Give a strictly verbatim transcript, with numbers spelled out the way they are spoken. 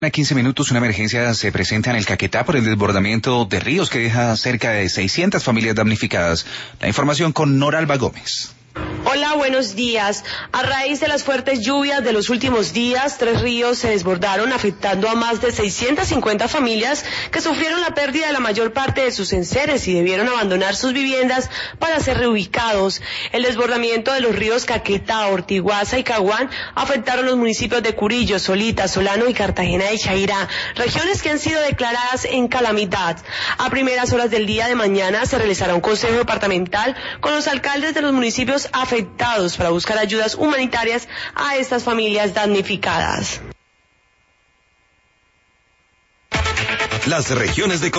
A quince minutos, una emergencia se presenta en el Caquetá por el desbordamiento de ríos que deja cerca de seiscientas familias damnificadas. La información con Noralba Gómez. Hola, buenos días. A raíz de las fuertes lluvias de los últimos días, tres ríos se desbordaron, afectando a más de seiscientas cincuenta familias que sufrieron la pérdida de la mayor parte de sus enseres y debieron abandonar sus viviendas para ser reubicados. El desbordamiento de los ríos Caquetá, Ortiguaza y Caguán afectaron los municipios de Curillo, Solita, Solano y Cartagena de Chairá, regiones que han sido declaradas en calamidad. A primeras horas del día de mañana se realizará un consejo departamental con los alcaldes de los municipios afectados para buscar ayudas humanitarias a estas familias damnificadas. Las regiones de